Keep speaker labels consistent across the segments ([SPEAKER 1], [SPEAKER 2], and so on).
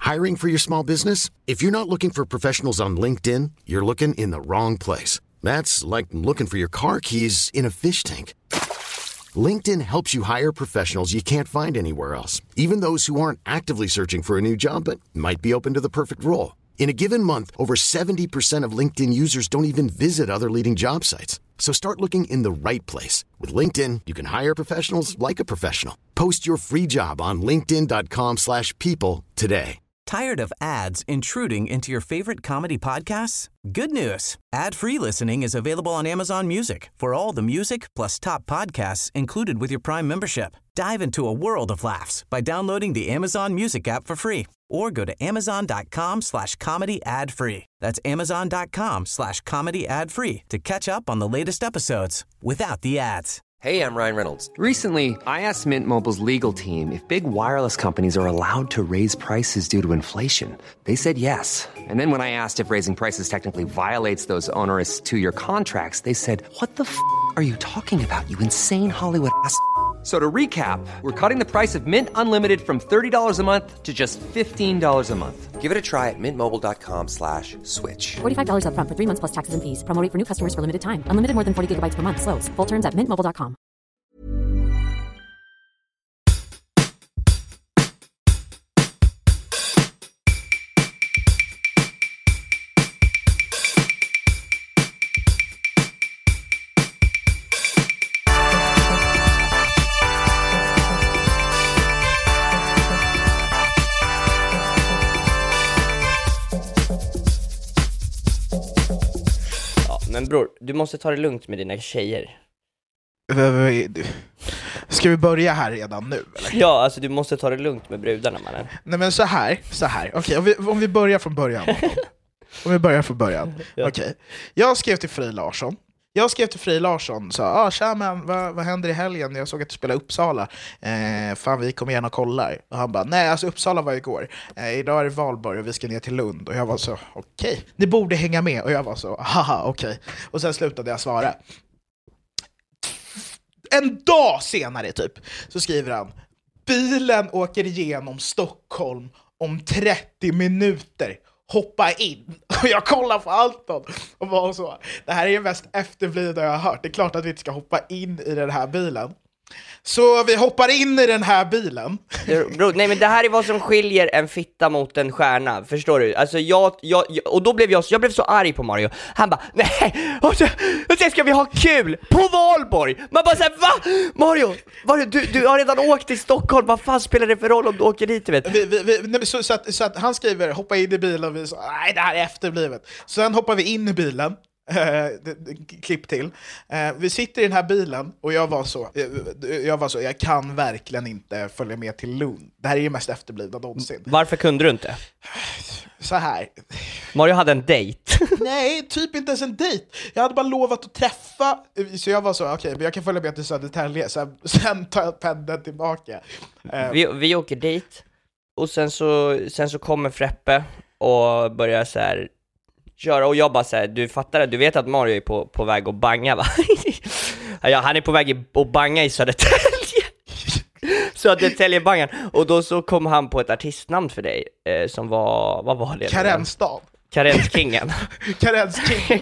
[SPEAKER 1] Hiring for your small business? If you're not looking for professionals on LinkedIn, you're looking in the wrong place. That's like looking for your car keys in a fish tank. LinkedIn helps you hire professionals you can't find anywhere else, even those who aren't actively searching for a new job but might be open to the perfect role. In a given month, over 70% of LinkedIn users don't even visit other leading job sites. So start looking in the right place. With LinkedIn, you can hire professionals like a professional. Post your free job on linkedin.com/people today.
[SPEAKER 2] Tired of ads intruding into your favorite comedy podcasts? Good news. Ad-free listening is available on Amazon Music for all the music plus top podcasts included with your Prime membership. Dive into a world of laughs by downloading the Amazon Music app for free or go to amazon.com/comedy ad-free. That's amazon.com/comedy ad-free to catch up on the latest episodes without the ads.
[SPEAKER 3] Hey, I'm Ryan Reynolds. Recently, I asked Mint Mobile's legal team if big wireless companies are allowed to raise prices due to inflation. They said yes. And then when I asked if raising prices technically violates those onerous two-year contracts, they said, "What the f*** are you talking about, you insane Hollywood ass?" So to recap, we're cutting the price of Mint Unlimited from $30 a month to just $15 a month. Give it a try at mintmobile.com/switch.
[SPEAKER 4] $45 up front for 3 months plus taxes and fees. Promo rate for new customers for limited time. Unlimited more than 40 gigabytes per month. Slows full terms at mintmobile.com.
[SPEAKER 5] Men bror, du måste ta det lugnt med dina tjejer.
[SPEAKER 6] Ska vi börja här redan nu, eller?
[SPEAKER 5] Ja, alltså du måste ta det lugnt med brudarna, mannen.
[SPEAKER 6] Nej, men så här. Okej, om vi börjar från början.
[SPEAKER 5] Ja.
[SPEAKER 6] Okej. Jag skrev till Frej Larsson, sa, tja men, vad händer i helgen? Jag såg att du spelar Uppsala. Fan, vi kommer gärna och kollar. Och han bara, nej, alltså Uppsala var igår. Idag är det valborg och vi ska ner till Lund. Och jag var så, okej. Ni borde hänga med. Och jag var så, haha, okej. Och sen slutade jag svara. En dag senare typ, så skriver han, bilen åker igenom Stockholm om 30 minuter. Hoppa in. Och jag kollar på Anton och var så, det här är det mest efterblivna jag har hört. Det är klart att vi inte ska hoppa in i den här bilen. Så vi hoppar in i den här bilen.
[SPEAKER 5] Bro, nej, men det här är vad som skiljer en fitta mot en stjärna. Förstår du? Alltså och då blev jag blev så arg på Mario. Han bara, nej, och sen ska vi ha kul på valborg. Man bara såhär, va? Mario, du har redan åkt till Stockholm. Vad fan spelar det för roll om du åker dit, vet?
[SPEAKER 6] Så att han skriver, hoppa in i bilen. Och vi så, nej, det här är efterblivet. Sen hoppar vi in i bilen. Klipp till. Vi sitter i den här bilen och jag var så, jag kan verkligen inte följa med till Lund. Det här är ju mest efterblivna någonsin.
[SPEAKER 5] Varför kunde du inte?
[SPEAKER 6] Så här.
[SPEAKER 5] Mario hade en dejt.
[SPEAKER 6] Nej, typ inte ens en dejt. Jag hade bara lovat att träffa. Så jag var så, okej, men jag kan följa med till Södertälje. Sen tar jag pendeln tillbaka.
[SPEAKER 5] Vi åker dit. Och sen så kommer Freppe och börjar så här köra, och jag bara såhär, du fattar det, du vet att Mario är på väg att banga, va? Ja, han är på väg att banga i Södertälje. Södertäljebangan. Och då så kom han på ett artistnamn för dig, som var, vad var det?
[SPEAKER 6] Karensdag.
[SPEAKER 5] Karenskingen.
[SPEAKER 6] Karenskingen.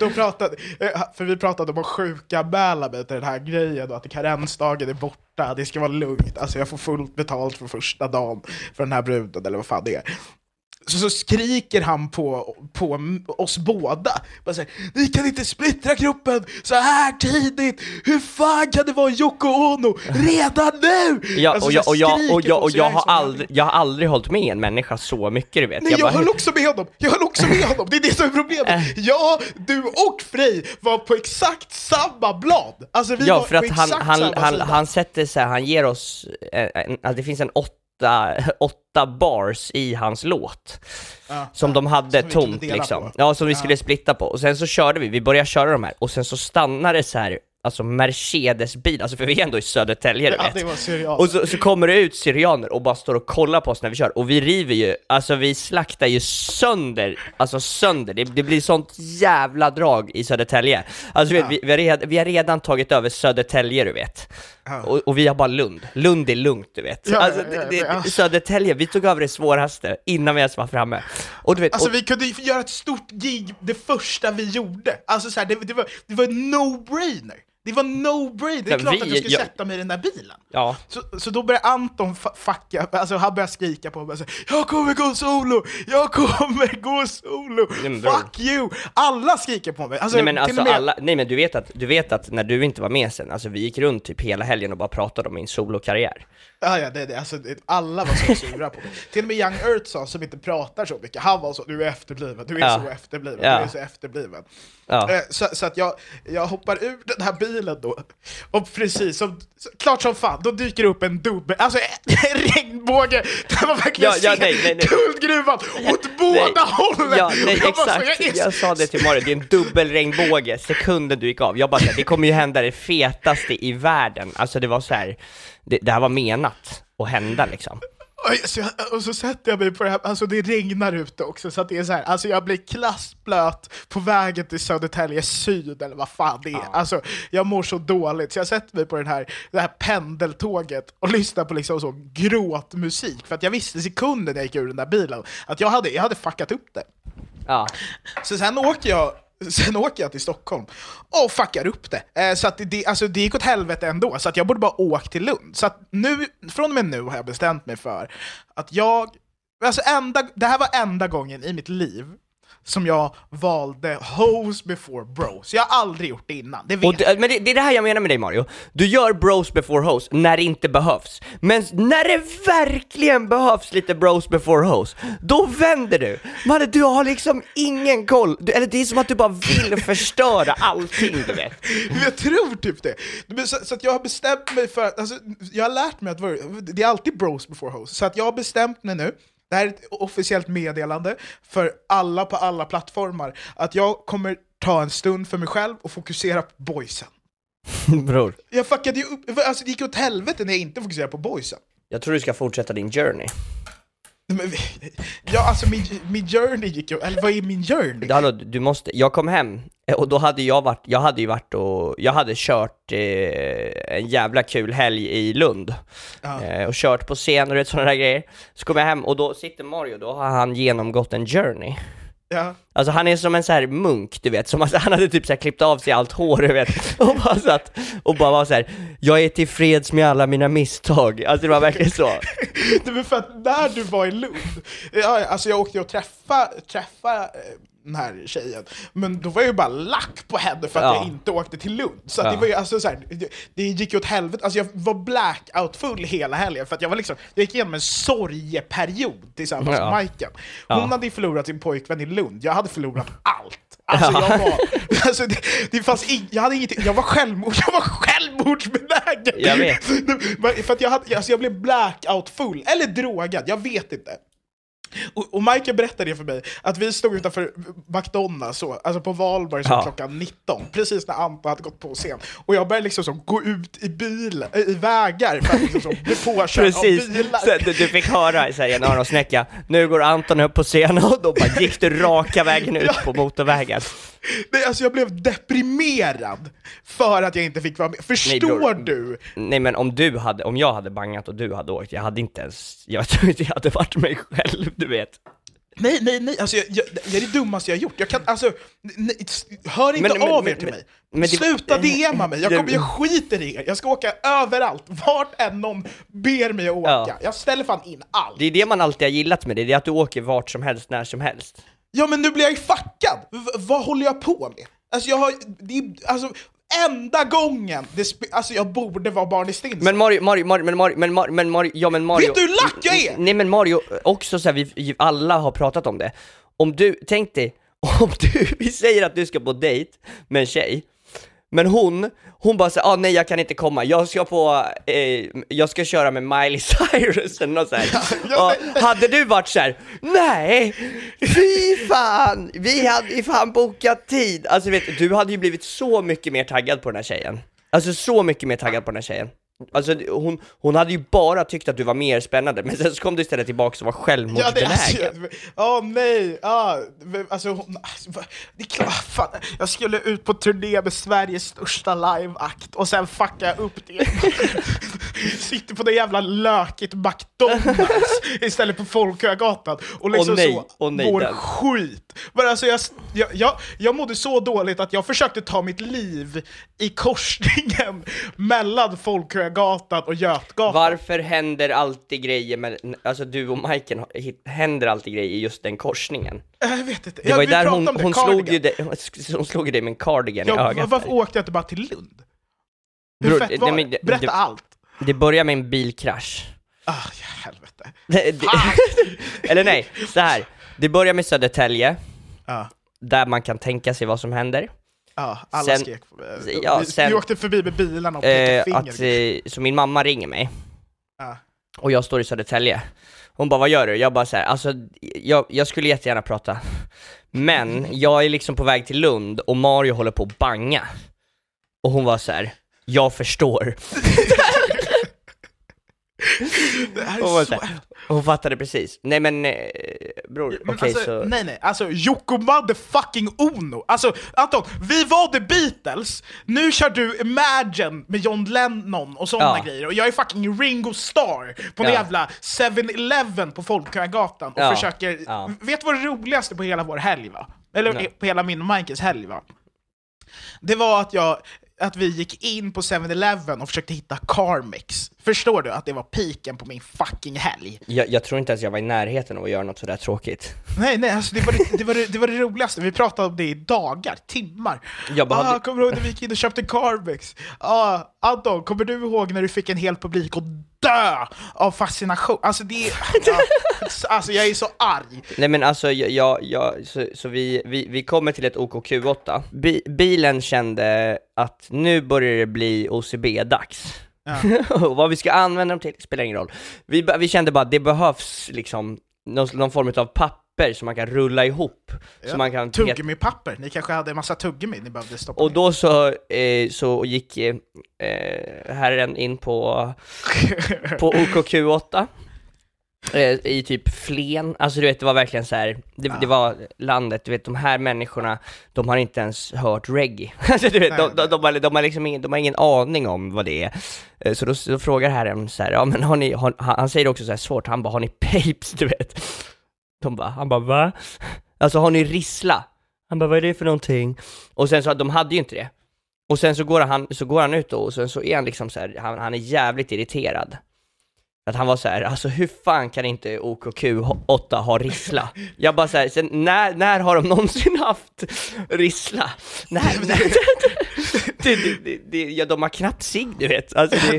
[SPEAKER 6] För vi pratade om att sjuka bäla mig till den här grejen, och att karensdagen är borta, det ska vara lugnt. Alltså jag får fullt betalt för första dagen för den här bruden, eller vad fan det är. Så skriker han på oss båda. Bara så här, ni kan inte splittra gruppen så här tidigt. Hur fan kan det vara Yoko Ono redan nu?
[SPEAKER 5] Ja,
[SPEAKER 6] alltså,
[SPEAKER 5] jag har aldrig hållit med en människa så mycket, du vet.
[SPEAKER 6] Nej, jag höll också med honom. Det är det som är problemet. Ja, du och Frej var på exakt samma blad. Alltså vi var
[SPEAKER 5] för att
[SPEAKER 6] på exakt samma sida.
[SPEAKER 5] Han sätter så här, han ger oss det finns en 8 bars i hans låt som de hade som tomt liksom. På. Ja, som vi skulle splitta på. Och sen så körde vi började köra de här. Och sen så stannade det så här, alltså Mercedes-bil, alltså för vi är ändå i Södertälje, vet.
[SPEAKER 6] Det var syrianer.
[SPEAKER 5] Och så kommer det ut syrianer och bara står och kollar på oss när vi kör. Och vi river ju, alltså vi slaktar ju sönder. Det blir sånt jävla drag i Södertälje. Alltså vi har redan tagit över Södertälje, du vet. Och vi har bara Lund. Lund är lugnt, du vet. Södertälje, vi tog över det svåraste innan vi ens var framme. Och du vet,
[SPEAKER 6] alltså vi kunde ju göra ett stort gig det första vi gjorde. Alltså så här, det var en no-brainer. Det var no-brainer. Det är klart att jag skulle sätta mig i den där bilen.
[SPEAKER 5] Ja.
[SPEAKER 6] Så då började Anton fucka, alltså han började skrika på mig. Jag kommer gå solo! Fuck you! Alla skriker på mig. Alltså,
[SPEAKER 5] nej men alltså alla, nej men du vet att när du inte var med sen, alltså vi gick runt typ hela helgen och bara pratade om min solokarriär.
[SPEAKER 6] Ja, alla var så sura på mig. Till och med Young Earth som inte pratar så mycket, han var så, du är efterbliven, du är så efterbliven, du är så efterbliven. Så att jag hoppar ur den här bilen då, och precis som, klart som fan, då dyker upp en dubbel, alltså en regnbåge, det var verkligen guldgruvan åt båda hållen.
[SPEAKER 5] Ja, nej, exakt, jag sa det till Mario, det är en dubbel regnbåge sekunden du gick av. Jag bara sa, det kommer ju hända det fetaste i världen. Alltså det var så här, det här var menat att hända liksom.
[SPEAKER 6] Och så sätter jag mig på det här, alltså det regnar ute också, så att det är så här, alltså jag blir klassblöt på vägen till Södertälje syd eller vad fan det är. Alltså jag mår så dåligt, så jag sätter mig på det här pendeltåget och lyssnar på liksom så gråtmusik, för att jag visste sekunden när jag gick ur den där bilen att jag hade fuckat upp det. Ja. Så sen åker jag till Stockholm och fuckar upp det. Så att det gick åt helvete ändå. Så att jag borde bara åka till Lund. Så att från och med nu har jag bestämt mig för att det här var enda gången i mitt liv som jag valde hoes before bros. Jag har aldrig gjort det innan. Men
[SPEAKER 5] det är det här jag menar med dig, Mario. Du gör bros before hoes när det inte behövs. Men när det verkligen behövs lite bros before hoes, då vänder du. Man, du har liksom ingen koll. Eller det är som att du bara vill förstöra allting, du vet.
[SPEAKER 6] Jag tror typ det. Så att jag har bestämt mig för att, alltså, jag har lärt mig att det är alltid bros before hoes. Så att jag har bestämt mig nu. Det här är ett officiellt meddelande för alla på alla plattformar att jag kommer ta en stund för mig själv och fokusera på boysen.
[SPEAKER 5] Bror.
[SPEAKER 6] Jag fuckade ju upp, alltså det gick åt helvete när jag inte fokuserade på boysen.
[SPEAKER 5] Jag tror du ska fortsätta din journey.
[SPEAKER 6] Men, ja, alltså min journey gick ju, eller vad är min journey?
[SPEAKER 5] Hallå, jag kom hem och då hade jag hade kört en jävla kul helg i Lund. Och kört på scen och sådana där grejer. Så kom jag hem och då sitter Mario, då har han genomgått en journey.
[SPEAKER 6] Ja.
[SPEAKER 5] Alltså han är som en så här munk, du vet, som alltså, han hade typ så här klippt av sig allt hår, du vet, och bara satt och bara var så här: jag är tillfreds med alla mina misstag. Alltså det var verkligen så.
[SPEAKER 6] Det var för att när du var i Lund, alltså jag åkte och träffa den här tjejen, men då var jag ju bara lack på henne för att jag inte åkte till Lund. Så att det var ju alltså så här, det gick ju åt helvete. Alltså jag var blackout full hela helgen för att jag gick igenom en sorgeperiod tillsammans med Majken. Hon hade förlorat sin pojkvän i Lund. Jag hade förlorat allt. Alltså det fanns jag hade ingenting. Jag var självmordsbenägen.
[SPEAKER 5] Jag vet.
[SPEAKER 6] För att jag blev blackout full eller drogad, jag vet inte. Och Michael berättade det för mig att vi stod utanför McDonalds alltså på Valborg klockan 19, precis när Anton hade gått på scen, och jag började liksom så gå ut i vägar för att liksom så bli påkörd av bilar.
[SPEAKER 5] Så du fick höra så här, en öronsnäcka, nu går Anton upp på scenen, och då bara gick du raka vägen ut på motorvägen.
[SPEAKER 6] Nej, alltså jag blev deprimerad för att jag inte fick vara med. Förstår du?
[SPEAKER 5] Nej, men om jag hade bangat och du hade åkt, jag tror inte jag hade varit mig själv, du vet.
[SPEAKER 6] Nej, alltså det är det dummaste jag har gjort. Jag kan, alltså, hör inte av er till mig. Sluta DMa mig, jag skiter i er. Jag ska åka överallt, vart än någon ber mig att åka. Jag ställer fan in allt.
[SPEAKER 5] Det är det man alltid har gillat med det är att du åker vart som helst, när som helst.
[SPEAKER 6] Ja, men nu blir jag ju fuckad. Vad håller jag på med? Alltså enda gången alltså jag borde vara barn i stins.
[SPEAKER 5] Men Mario,
[SPEAKER 6] vet du hur lack jag är?
[SPEAKER 5] Nej, men Mario, också så här, vi alla har pratat om det. Tänk dig, vi säger att du ska på dejt med en tjej, men hon bara säger, nej jag kan inte komma, jag ska köra med Miley Cyrus eller något så här. Hade du varit så här: nej, fy fan, vi hade fan bokat tid. Alltså vet du hade ju blivit så mycket mer taggad på den här tjejen. Alltså så mycket mer taggad på den här tjejen. Alltså hon hade ju bara tyckt att du var mer spännande, men sen så kom du istället tillbaka och var självmordsbenägen.
[SPEAKER 6] Nej, alltså det är klart, fan, jag skulle ut på turné med Sveriges största liveakt och sen fucka upp det. Sitter på det jävla lökigt McDonalds istället på Folkungagatan och liksom mår skit. Men alltså jag mådde så dåligt att jag försökte ta mitt liv i korsningen mellan Folkungagatan och Götgatan.
[SPEAKER 5] Varför händer alltid grejer med, alltså du och Majken, händer alltid grejer i just den korsningen?
[SPEAKER 6] Jag vet inte.
[SPEAKER 5] Det var ju där hon slog ju dig med en cardigan i ögat.
[SPEAKER 6] Varför åkte jag inte bara till Lund? Hur fett var det? Berätta allt.
[SPEAKER 5] Det börjar med en bilkrasch.
[SPEAKER 6] Helvete.
[SPEAKER 5] Eller nej, så här. Det börjar med Södertälje. Där man kan tänka sig vad som händer.
[SPEAKER 6] Alla skrek. Vi åkte förbi med bilarna och pekade finger.
[SPEAKER 5] Så min mamma ringer mig. Och jag står i Södertälje. Hon bara, vad gör du? Jag bara så här, alltså jag skulle jättegärna prata. Men jag är liksom på väg till Lund och Mario håller på att banga. Och hon var så här, jag förstår.
[SPEAKER 6] Det här är så...
[SPEAKER 5] Hon fattade precis. Nej men bror, okej, så...
[SPEAKER 6] Nej, alltså Yoko motherfucking Ono. Alltså Anton, vi var The Beatles. Nu kör du Imagine med John Lennon och sådana grejer. Och jag är fucking Ringo Starr på en jävla 7-Eleven på Folkungagatan och försöker... Vet du vad det roligaste på hela vår helg va? Eller på hela min och Michaels helg va? Det var att vi gick in på 7-Eleven och försökte hitta Carmix. Förstår du att det var piken på min fucking helg?
[SPEAKER 5] Jag tror inte att jag var i närheten av att göra något sådär tråkigt.
[SPEAKER 6] Nej, alltså det var det roligaste. Vi pratade om det i dagar, timmar. Kommer du ihåg när vi gick in och köpte Carmix? Anton, kommer du ihåg när du fick en hel publik och dö av fascination? Alltså alltså jag är så arg.
[SPEAKER 5] Nej men alltså så vi kommer till ett OKQ8. Bilen kände att nu börjar det bli OCB-dags. Och vad vi ska använda dem till spelar ingen roll. Vi kände bara att det behövs liksom någon form av papper som man kan rulla ihop. Så man kan
[SPEAKER 6] tuggummi-papper. Ni kanske hade en massa tuggummi ni behövde stoppa.
[SPEAKER 5] Och då så gick herren in på OKQ8 i typ Flen. Alltså du vet, det var verkligen så här. Det var landet, du vet, de här människorna, de har inte ens hört reggae. Alltså du vet, de har liksom de har ingen aning om vad det är. Så då frågar herren så här, ja men han säger också så här svårt, han bara, har ni papes, du vet? Han bara, va? Alltså har ni rissla? Han bara, vad är det för någonting? Och sen så, de hade ju inte det. Och sen så går han ut och sen så är han liksom så här, han är jävligt irriterad. Att han var så här, alltså hur fan kan inte OKQ8 ha rissla? Jag bara så här, sen när har de någonsin haft rissla? De har knappt sig, du vet. Alltså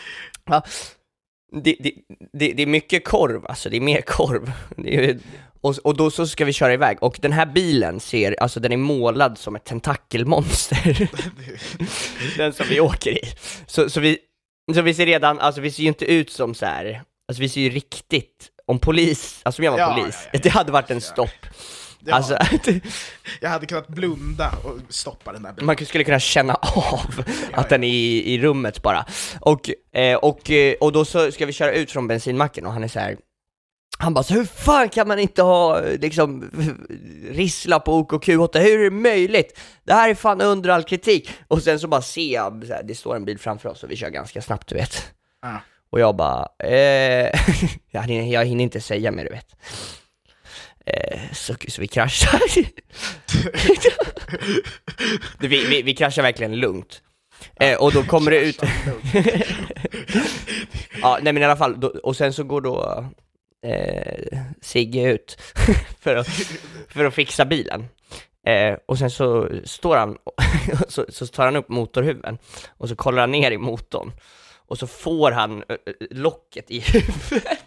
[SPEAKER 5] det är mycket korv, alltså det är mer korv. Och då så ska vi köra iväg. Och den här bilen alltså den är målad som ett tentakelmonster. Den som vi åker i. Så vi ser redan, alltså vi ser ju inte ut som så här, alltså vi ser ju riktigt, om jag var polis, det hade varit en stopp. Alltså,
[SPEAKER 6] jag hade kunnat blunda och stoppa den där bilen.
[SPEAKER 5] Man skulle kunna känna av att den är i rummet bara. Och då så ska vi köra ut från bensinmacken och han är så här. Han bara, så hur fan kan man inte ha liksom rissla på OKQ8? Hur är det möjligt? Det här är fan under all kritik. Och sen så bara ser jag, så här, det står en bil framför oss och vi kör ganska snabbt, du vet. Och jag bara, jag hinner inte säga mer, du vet. Så vi kraschar. vi kraschar verkligen lugnt. Och då kommer det ut. Ja, nej men i alla fall. Och sen så går då Sigge ut för att fixa bilen. Och sen så står han så tar han upp motorhuven och så kollar han ner i motorn och så får han locket i huvudet.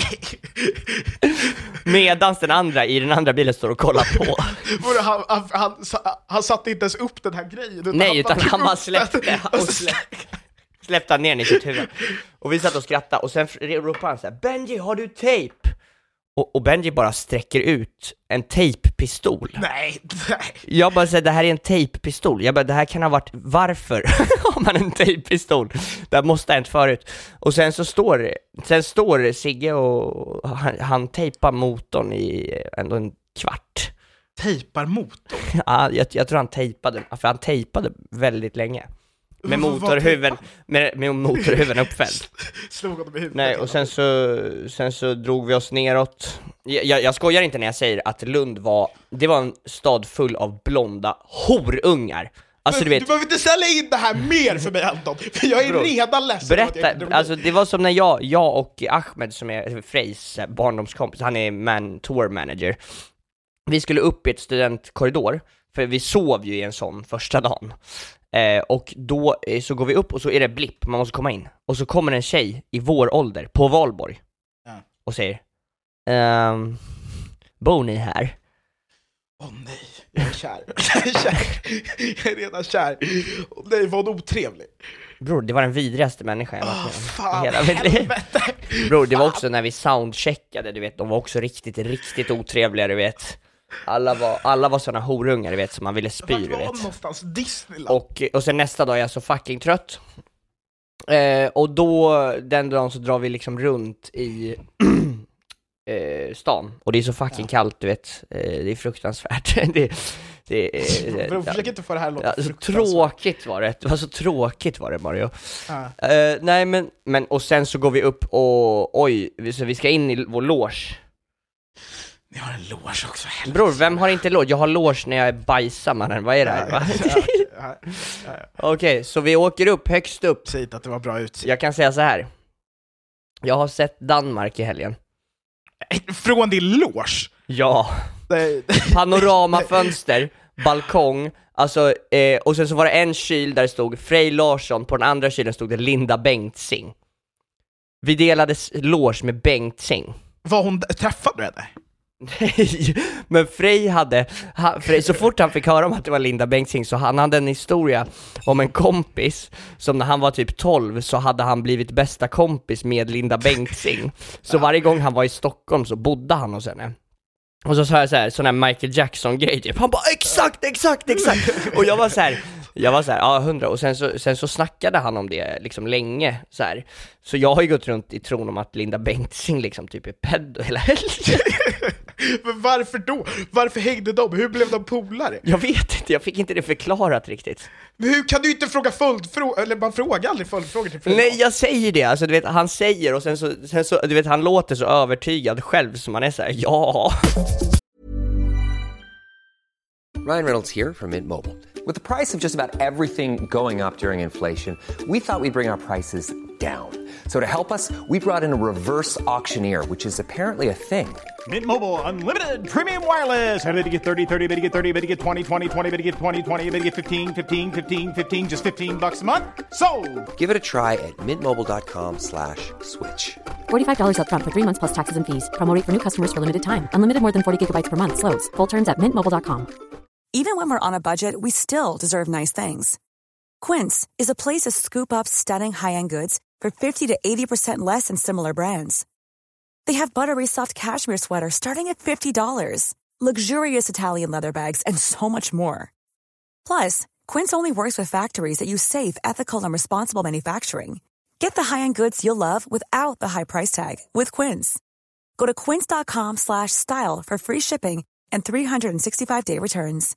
[SPEAKER 5] Medans den andra bilen står och kollar på.
[SPEAKER 6] Han satte inte ens upp den här grejen.
[SPEAKER 5] Nej, utan han bara släppte han ner den i sitt huvud. Och vi satt och skrattade och sen ropade han så här: Benji, har du tejp? Och Benji bara sträcker ut en tejppinne tejppistol.
[SPEAKER 6] Nej.
[SPEAKER 5] Jag bara säger det här är en tejppistol. Jag bara, det här kan ha varit, varför har man en tejppistol? Det här måste ha hänt förut. Och sen står Sigge och han tejpar motorn i ändå en kvart.
[SPEAKER 6] Tejpar motorn?
[SPEAKER 5] Ja, jag tror han tejpade, för han tejpade väldigt länge. Med motorhuven uppfälld.
[SPEAKER 6] Slog honom i huvudet.
[SPEAKER 5] Nej, och sen så drog vi oss neråt. Jag skojar inte när jag säger att Lund var en stad full av blonda horungar. Alltså, du
[SPEAKER 6] behöver inte ställa in det här mer för mig, Anton. För jag är redan ledsen.
[SPEAKER 5] Berätta, alltså det var som när jag och Ahmed, som är Frejs barndomskompis, han är tour manager. Vi skulle upp i ett studentkorridor, för vi sov ju i en sån första dagen. Och då så går vi upp och så är det blipp, man måste komma in. Och så kommer en tjej i vår ålder på Valborg och säger bor ni här?
[SPEAKER 6] Åh nej, jag är kär. Jag är redan kär. Åh nej, vad otrevlig.
[SPEAKER 5] Bror, det var den vidrigaste människan jag varit med
[SPEAKER 6] fan,
[SPEAKER 5] hela mitt liv. Bror, det var också när vi soundcheckade, du vet, de var också riktigt otrevliga, du vet. Alla var såna horungar, du vet, som man ville spy, du vet.
[SPEAKER 6] Någonstans Disneyland.
[SPEAKER 5] Och sen nästa dag är jag så fucking trött. Och då, den dagen så drar vi liksom runt i stan. Och det är så fucking kallt, du vet. Det är fruktansvärt.
[SPEAKER 6] Försök inte få det här låta
[SPEAKER 5] så tråkigt var det. Det var så tråkigt var det, Mario. Nej, men och sen så går vi upp och så vi ska in i vår loge.
[SPEAKER 6] Ni har en loge också.
[SPEAKER 5] Bror, vem har inte loge? Jag har loge när jag är bajsar, mannen. Vad är det här? Okej, så vi åker upp, högst upp.
[SPEAKER 6] Säg att det var bra utsikt.
[SPEAKER 5] Jag kan säga så här. Jag har sett Danmark i helgen.
[SPEAKER 6] Från din loge?
[SPEAKER 5] Ja. Panoramafönster, balkong. Alltså, och sen så var det en kyl där det stod Frej Larsson. På den andra kylen stod det Linda Bengtzing. Vi delade loge med Bengtzing.
[SPEAKER 6] Träffade du henne?
[SPEAKER 5] Nej, men Frej så fort han fick höra om att det var Linda Bengtzing, så han hade en historia om en kompis som när han var typ 12 så hade han blivit bästa kompis med Linda Bengtzing. Så varje gång han var i Stockholm så bodde han hos henne. Och så sa jag så här, sån här Michael Jackson-grej typ. Han bara, exakt. Och jag var så här, ja 100. Och sen så snackade han om det liksom länge så här. Så jag har ju gått runt i tron om att Linda Bengtzing liksom typ är pedo hela helgen.
[SPEAKER 6] Men varför då? Varför hängde de? Hur blev de polare?
[SPEAKER 5] Jag vet inte, jag fick inte det förklarat riktigt.
[SPEAKER 6] Men hur kan du inte fråga följdfrågor? Eller man frågar aldrig följdfrågor till
[SPEAKER 5] Nej, jag säger det. Alltså du vet, han säger och sen så du vet, han låter så övertygad själv som man är så här, ja.
[SPEAKER 3] Ryan Reynolds here from Mint Mobile. With the price of just about everything going up during inflation, we thought we'd bring our prices down. So to help us, we brought in a reverse auctioneer, which is apparently a thing.
[SPEAKER 7] Mint Mobile Unlimited Premium Wireless. How to get 30, 30, bit to get 30, bit to get 20, 20, 20, bit to get 20, 20, bit to get 15, 15, 15, 15, just $15 a month? Sold!
[SPEAKER 3] Give it a try at mintmobile.com/switch.
[SPEAKER 4] $45 up front for 3 months plus taxes and fees. Promo rate for new customers for limited time. Unlimited more than 40 gigabytes per month. Slows full terms at mintmobile.com.
[SPEAKER 8] Even when we're on a budget, we still deserve nice things. Quince is a place to scoop up stunning high-end goods for 50 to 80% less than similar brands. They have buttery soft cashmere sweaters starting at $50, luxurious Italian leather bags, and so much more. Plus, Quince only works with factories that use safe, ethical, and responsible manufacturing. Get the high-end goods you'll love without the high price tag with Quince. Go to quince.com/style for free shipping and 365-day returns.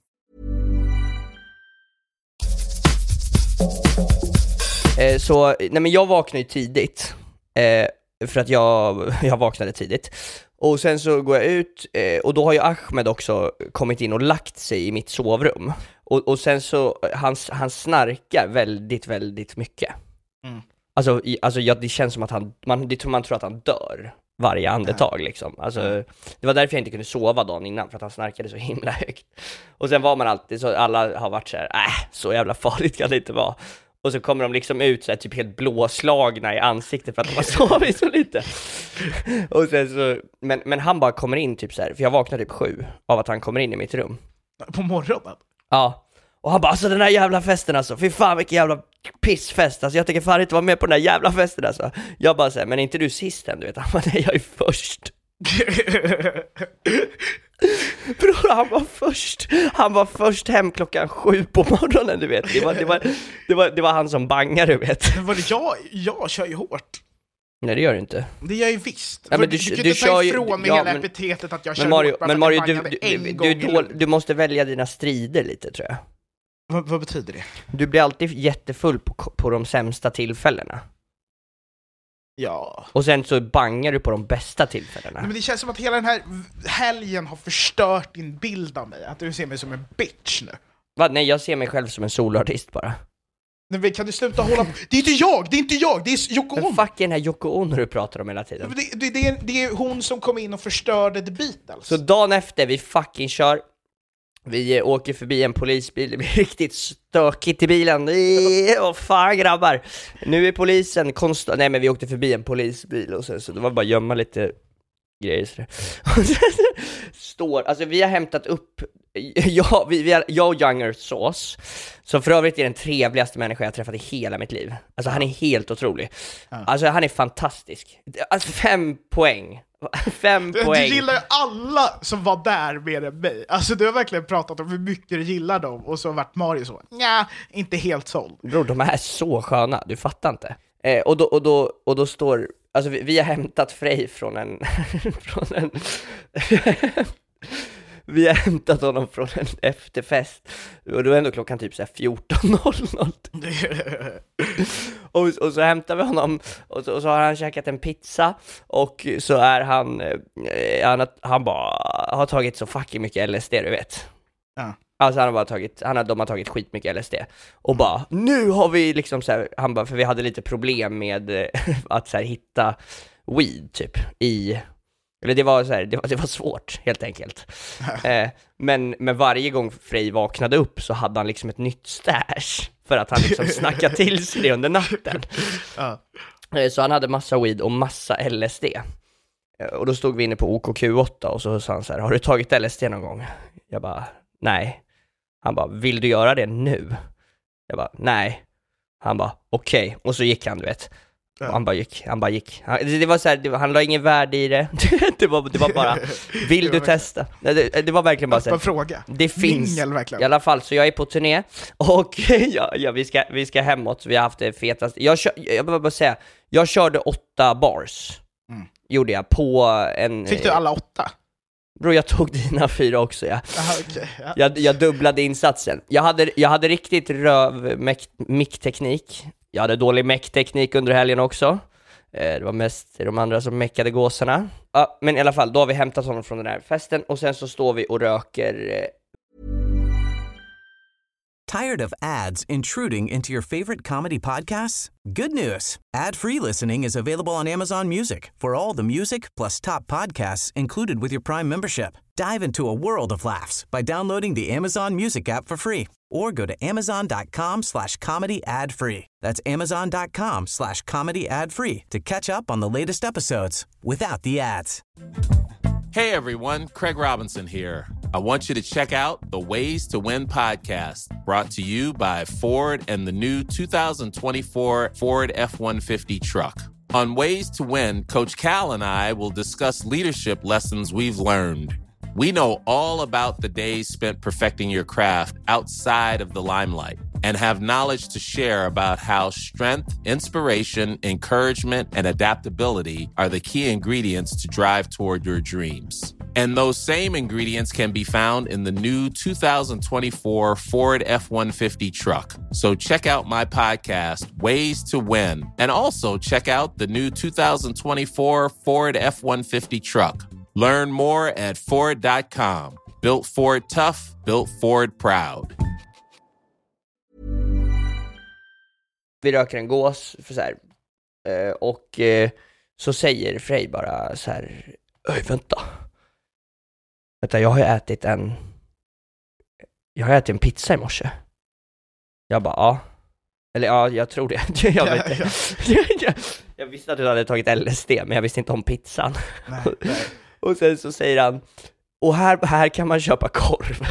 [SPEAKER 5] Så, nej men jag vaknade ju tidigt. För att jag vaknade tidigt. Och sen så går jag ut och då har ju Ahmed också kommit in och lagt sig i mitt sovrum. Och sen så han snarkar väldigt, väldigt mycket. Alltså det känns som att man tror att han dör varje andetag liksom. Alltså, det var därför jag inte kunde sova dagen innan, för att han snarkade så himla högt. Och sen var man alltid så, alla har varit så här, så jävla farligt kan det inte vara. Och så kommer de liksom ut så här, typ helt blåslagna i ansiktet för att de har sovit så lite. Och sen så, men han bara kommer in typ så här, för jag vaknar typ 7 av att han kommer in i mitt rum.
[SPEAKER 6] På morgonen?
[SPEAKER 5] Ja. Och han bara, alltså den här jävla festen alltså, fy fan vilken jävla pissfest, alltså jag tänker fan inte vara med på den här jävla festen alltså. Jag bara säger, men inte du sist än, du vet. Han bara, nej jag är först. Bror, Han var först hem 7:00 på morgonen, du vet. Det var han som bangade, du vet.
[SPEAKER 6] Men var det jag kör ju hårt.
[SPEAKER 5] Nej, det gör du inte.
[SPEAKER 6] Det gör ju visst.
[SPEAKER 5] Ja, men
[SPEAKER 6] du kan inte ta ifrån mig hela epitetet att jag kör
[SPEAKER 5] Mario,
[SPEAKER 6] hårt.
[SPEAKER 5] Men Mario, du måste välja dina strider lite, tror jag.
[SPEAKER 6] Vad betyder det?
[SPEAKER 5] Du blir alltid jättefull på de sämsta tillfällena.
[SPEAKER 6] Ja.
[SPEAKER 5] Och sen så bangar du på de bästa tillfällena.
[SPEAKER 6] Nej, men det känns som att hela den här helgen har förstört din bild av mig. Att du ser mig som en bitch nu.
[SPEAKER 5] Va? Nej, jag ser mig själv som en soloartist bara.
[SPEAKER 6] Nej, kan du sluta hålla på? Det är inte jag, det är Yoko Ono.
[SPEAKER 5] Men fuck är den här Yoko Ono du pratar om hela tiden.
[SPEAKER 6] Det är hon som kom in och förstörde The Beatles.
[SPEAKER 5] Så dagen efter vi fucking kör, vi åker förbi en polisbil, det blir riktigt stökigt i bilen. Åh fan grabbar, nu är polisen nej men vi åkte förbi en polisbil och så det var bara gömma lite grejer så står, alltså vi har hämtat upp jag och Younger Sauce, som för övrigt är den trevligaste människa jag träffat i hela mitt liv. Alltså han är helt otrolig. Alltså han är fantastisk. Alltså 5 poäng. 5 poäng.
[SPEAKER 6] Du gillar ju alla som var där mer än mig. Alltså du har verkligen pratat om hur mycket du gillar dem. Och så har varit Mario så, nja, inte helt såld.
[SPEAKER 5] Bror, de är så sköna, du fattar inte. Och då står, alltså vi har hämtat Frej från en vi har hämtat honom från en efterfest. Och då är ändå klockan typ så här 14:00. och så hämtar vi honom. Och så har han käkat en pizza. Och så är han bara har tagit så fucking mycket LSD, du vet.
[SPEAKER 6] Ja.
[SPEAKER 5] Alltså de har tagit skitmycket LSD. Och bara, nu har vi liksom så här, han bara, för vi hade lite problem med att så här hitta weed typ eller det var så här, det var svårt helt enkelt. Men varje gång Frej vaknade upp så hade han liksom ett nytt stash för att han liksom snackade till sig det under natten. Så han hade massa weed och massa LSD. Och då stod vi inne på OKQ8 och så sa han så här, har du tagit LSD någon gång? Jag bara, nej. Han bara, vill du göra det nu? Jag bara, nej. Han bara, okej. Och så gick han, du vet. Han bara gick. Det var så här, han la ingen värde i det. det var bara, vill du testa? Det var verkligen bara så här,
[SPEAKER 6] fråga.
[SPEAKER 5] Det finns
[SPEAKER 6] Mingel, verkligen.
[SPEAKER 5] i alla fall, så jag är på turné och vi ska hemåt. Vi har haft det fetaste. Jag vill bara säga, jag körde 8 bars. Gjorde jag på en.
[SPEAKER 6] Fick du alla 8?
[SPEAKER 5] Bro, jag tog dina 4 också, ja.
[SPEAKER 6] Aha, okay, ja.
[SPEAKER 5] Jag dubblade insatsen. Jag hade riktigt röv mickteknik. Jag hade dålig meckteknik under helgen också. Det var mest de andra som meckade gåsarna. Ja, men i alla fall, då har vi hämtat honom från den här festen. Och sen så står vi och röker.
[SPEAKER 2] Tired of ads intruding into your favorite comedy podcasts? Good news. Ad-free listening is available on Amazon Music for all the music plus top podcasts included with your Prime membership. Dive into a world of laughs by downloading the Amazon Music app for free or go to amazon.com/comedy ad-free. That's amazon.com/comedy ad-free to catch up on the latest episodes without the ads.
[SPEAKER 9] Hey everyone, Craig Robinson here. I want you to check out the Ways to Win podcast, brought to you by Ford and the new 2024 Ford F-150 truck. On Ways to Win, Coach Cal and I will discuss leadership lessons we've learned. We know all about the days spent perfecting your craft outside of the limelight and have knowledge to share about how strength, inspiration, encouragement, and adaptability are the key ingredients to drive toward your dreams. And those same ingredients can be found in the new 2024 Ford F-150 truck. So check out my podcast, Ways to Win, and also check out the new 2024 Ford F-150 truck. Learn more at Ford.com. Built Ford tough, built Ford proud.
[SPEAKER 5] Vi röker en gås för så här, och så säger Frej bara så här, vänta, jag har ätit en pizza i morse. Jag bara, ja. Eller ja, jag tror det. Jag vet inte. Jag visste att du hade tagit LSD, men jag visste inte om pizzan.
[SPEAKER 6] Nej.
[SPEAKER 5] Och sen så säger han, och här kan man köpa korv.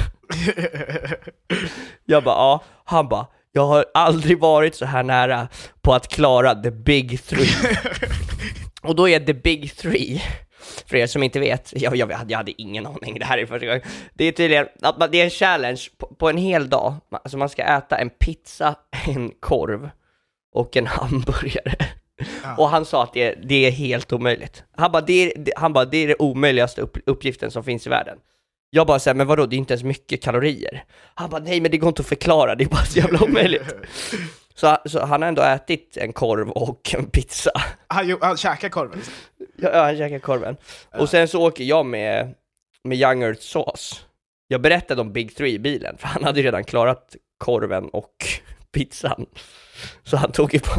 [SPEAKER 5] Jag bara, ja. Han bara, jag har aldrig varit så här nära på att klara the big 3. Och då är the big 3 För er som inte vet, jag hade ingen aning, det här är första gången. Det är tydligen att det är en challenge på en hel dag. Alltså man ska äta en pizza, en korv och en hamburgare. Ja. Och han sa att det är helt omöjligt. Han bara, det är det omöjligaste uppgiften som finns i världen. Jag bara säger, men vadå, det är inte ens mycket kalorier. Han bara, nej men det går inte att förklara, det är bara så jävla omöjligt. Så han har ändå ätit en korv och en pizza.
[SPEAKER 6] Han käkar korven?
[SPEAKER 5] Ja, han käkar korven. Ja. Och sen så åker jag med Young Earth Sauce. Jag berättade om Big 3-bilen, för han hade ju redan klarat korven och pizzan. Så han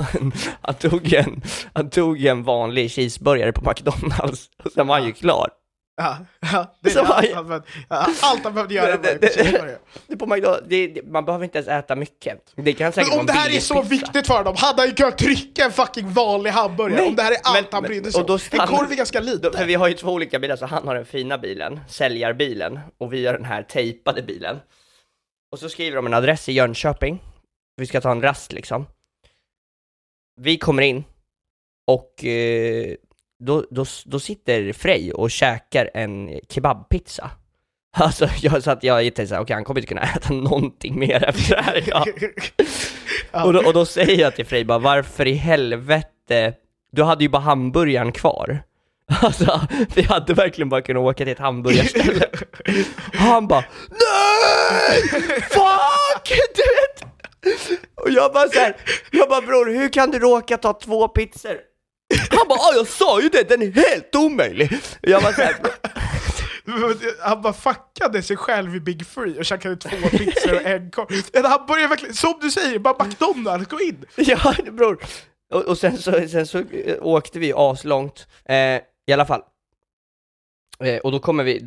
[SPEAKER 5] tog en vanlig cheeseburgare på McDonald's. Och sen var han ju klar.
[SPEAKER 6] Ja, det är allt han behövde göra
[SPEAKER 5] det på McDonald's, man behöver inte ens äta mycket. Det kan säkert
[SPEAKER 6] men om det här är så viktigt för dem, hade han ju kunnat trycka en fucking vanlig hamburgare. Om det här är allt han brydde sig om. En korv är ganska lite.
[SPEAKER 5] För vi har ju 2 olika bilar, så han har den fina bilen, säljarbilen, och vi har den här tejpade bilen. Och så skriver de en adress i Jönköping. Vi ska ta en rast liksom. Vi kommer in och då sitter Frej och käkar en kebabpizza. Alltså jag tänkte såhär, okej, han kommer inte kunna äta någonting mer efter det här. Ja. Ja. Och då säger jag till Frej bara, varför i helvete, du hade ju bara hamburgaren kvar. Alltså, vi hade verkligen bara kunnat åka till ett hamburgarställe. Och han bara, nej! Fuck! Du vet! Och jag bara, bror, hur kan du råka ta 2 pizzor? Han bara, jag sa ju det, den är helt omöjlig. Och jag bara såhär...
[SPEAKER 6] Han bara fuckade sig själv i Big Free och käkade 2 pizzor och en korv. Han började verkligen, som du säger, bara McDonald's, gå in.
[SPEAKER 5] Ja, bror. Och sen så åkte vi aslångt. I alla fall. Och då kommer vi,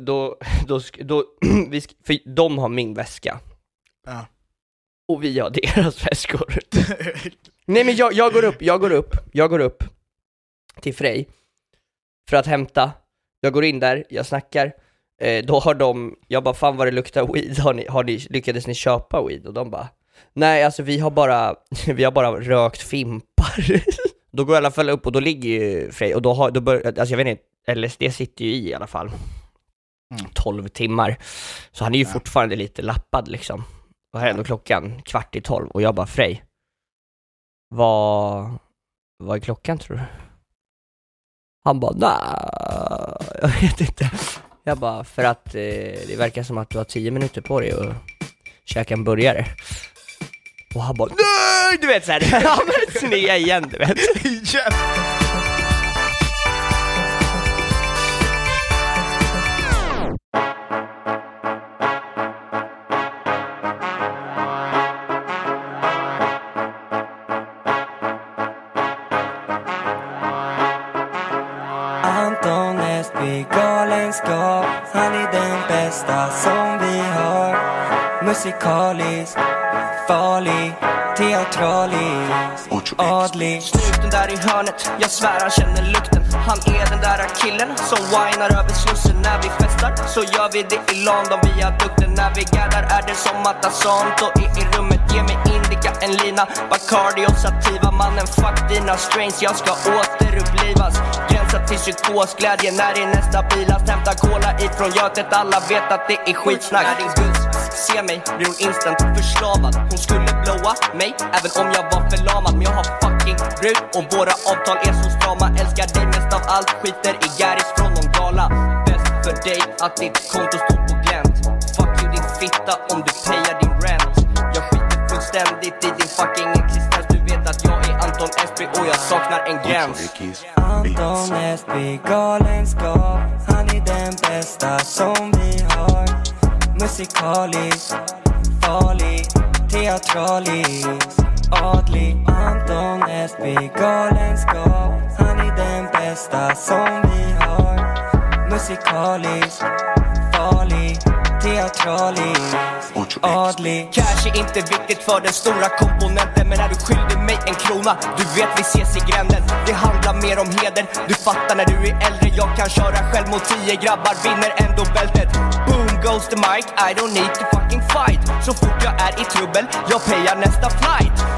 [SPEAKER 5] för de har min väska. Ja. Och vi har deras väskor. Nej, men jag går upp till Frej för att hämta. Jag går in där, jag snackar. Då har jag bara, fan vad det luktar weed. Lyckades ni köpa weed? Och de bara, nej, alltså vi har bara rökt fimpar. Då går jag i alla fall upp och då ligger ju Frej. Och då börjar, alltså jag vet inte, LSD sitter ju i alla fall 12 timmar. Så han är ju fortfarande lite lappad liksom. Och här är ändå klockan 11:15. Och jag bara, Frej, vad är klockan tror du? Han bara, nej, jag vet inte. Jag bara, för att det verkar som att du har 10 minuter på dig att käka en burgare. Och han bara, nej, du vet såhär. Han var snea igen, du vet.
[SPEAKER 6] Yes.
[SPEAKER 10] Anton Estby, galenskap. Han är den bästa som vi har. Musikalisk, farlig, teatralisk, adlig.
[SPEAKER 11] Snuten där i hörnet, jag svär han känner lukten. Han är den där killen som whinar över slussen. När vi festar så gör vi det i London via dukten. När vi gaddar är det som att Assanto är i rummet. Ge mig Indica, en lina, Bacardi och Sativa. Mannen, fuck dina strains, jag ska återupplivas. Gränsa till psykosglädje när det är nästa bilast. Hämta cola ifrån Götet, alla vet att det är skitsnack. När din guzz ser mig blir hon instant förslavad. Hon skulle blåa mig även om jag var förlamad. Men jag har fucking brud och våra avtal är så strama. Älskar dig mest av allt, skiter i Garris från någon gala. Bäst för dig att ditt konto står på glänt. Fuck you din fitta om du payar din rent. Jag skiter fullständigt i din fucking existens. Du vet att jag är Anton Estby och jag saknar en gräns.
[SPEAKER 10] Anton Estby, galenskap. Han är den bästa som vi har. Musikalisk, farlig, teatralisk, adlig. Anton Estby, galenskap. Han är den bästa som vi har. Musikalisk, farlig, teatralisk, adlig.
[SPEAKER 11] Cash är inte viktigt för den stora komponenten. Men när du skyllde mig en krona, du vet vi ses i gränden. Det handlar mer om heder, du fattar när du är äldre. Jag kan köra själv mot 10 grabbar, vinner ändå bältet. Boom goes the mic, I don't need to fucking fight. Så fort jag är i trubbel, jag payar nästa flight.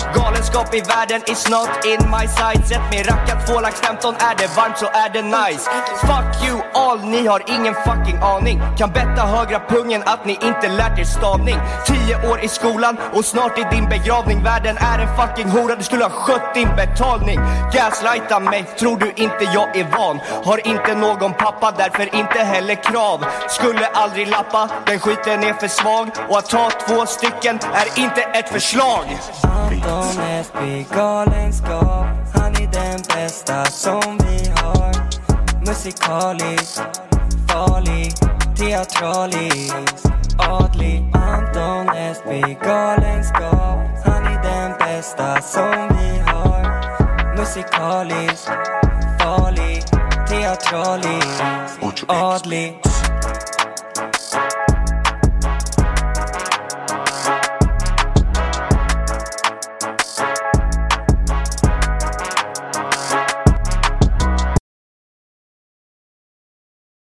[SPEAKER 11] Galenskap i världen is not in my sight. Sätt mig rackat 2,15, är det varmt så är det nice. Fuck you all, ni har ingen fucking aning. Kan betta högra pungen att ni inte lärt er stavning. 10 år i skolan och snart i din begravning. Världen är en fucking hora, du skulle ha skött din betalning. Gaslighta mig, tror du inte jag är van. Har inte någon pappa, därför inte heller krav. Skulle aldrig lappa, den skiten är för svag. Och att ta 2 stycken är inte ett förslag.
[SPEAKER 10] Anton Esby, galenskap. Han är den bästa som vi har. Musikalisk, farlig, teatralisk, adlig. Anton Esby, galenskap. Han är den bästa som vi har. Musikalisk, farlig, teatralisk, adlig.